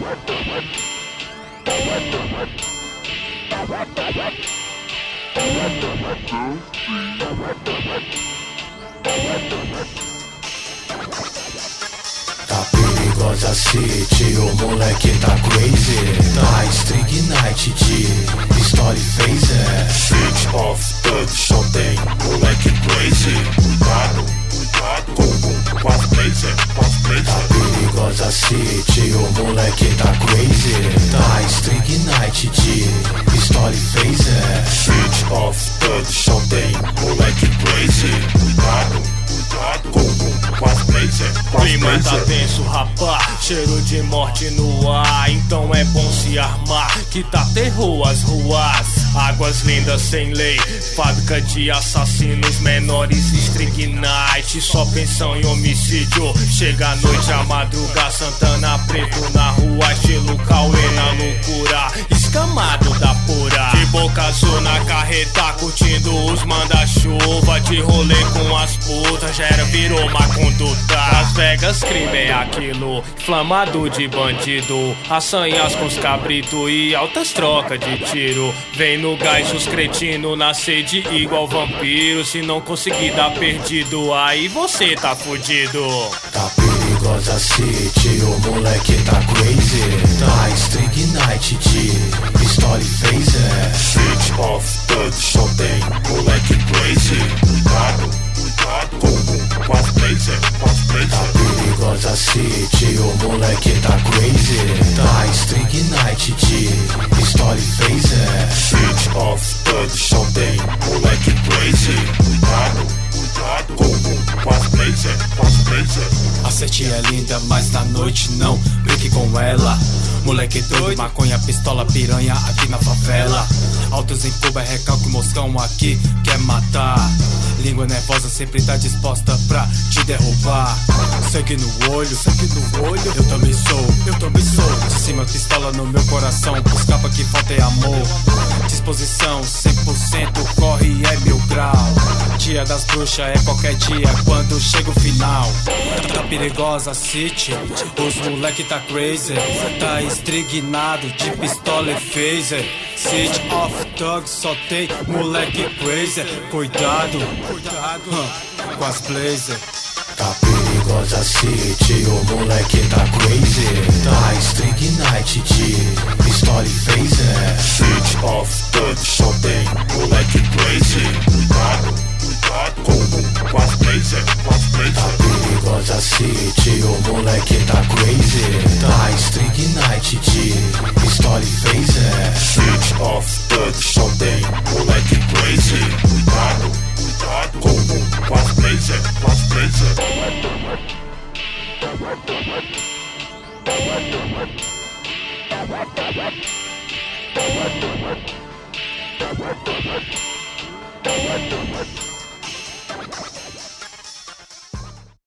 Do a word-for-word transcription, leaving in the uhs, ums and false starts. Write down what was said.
Tá perigosa city, o moleque tá crazy. Tá String Night de pistola e phaser. Street of Thug, só tem moleque crazy. Cuidado, cuidado com, com as blazer, com as blazer. Tá perigosa city, o moleque tá crazy. Tá String Night de pistola e phaser. Street of Thug, só tem moleque crazy. Cuidado, cuidado com, com as blazer, com as Clima tá blazer. tenso, rapá, cheiro de morte no ar. Então é bom se armar, que tá terror as ruas. Águas lindas sem lei, fábrica de assassinos menores. String Night, só pensam em homicídio. Chega a noite, a madruga, Santana Preto na rua. Estilo Cauê na loucura, escamado da pura. De boca azul na carreta, curtindo os manda-chuva. De rolê com as putas, já era, virou má conduta. Las Vegas, crime é aquilo, inflamado de bandido. Assanhas com os cabrito e altas trocas de tiro. Vem no gás os cretinos, na sede igual vampiro. Se não conseguir dar perdido, aí você tá fudido. Tá perigosa city, o moleque tá crazy. Tá String Night de pistola e phaser. Street of Thug, só tem moleque crazy. Cuidado, cuidado com, com as blazer, com as Tá blazer. perigosa city, o moleque tá crazy. Tá String Night de pistola e phaser. Street of Thug, só tem moleque crazy. Cuidado, cuidado com, com as blazer, com as blazer. A sete é linda, mas na noite não brinque com ela. Moleque doido, maconha, pistola, piranha aqui na favela. Altos em Cuba, recalque, moscão aqui quer matar. Língua nervosa sempre tá disposta pra te derrubar. Sangue no olho, sangue no olho. Eu também sou, eu também sou. De cima pistola no meu coração, buscava que falta é amor. Disposição cem por cento, corre é mil grau. Dia das bruxas é qualquer dia quando chega o final. Tá perigosa city, os moleque tá crazy. Tá estrignado de pistola e phaser. City of Thug, só tem moleque crazy. Cuidado, cuidado huh, com as blazer. Tá perigosa city, o moleque tá crazy. Tá String Night de pistola e phaser. Street of Thug, só tem moleque crazy. Cuidado, cuidado com, com as blazer, com as Tá blazer. perigosa city, o moleque tá crazy. Tá String Night de pistola e phaser. Street of Thug, só tem moleque crazy. Cuidado, cuidado com, com as blazer, com as blazer. What?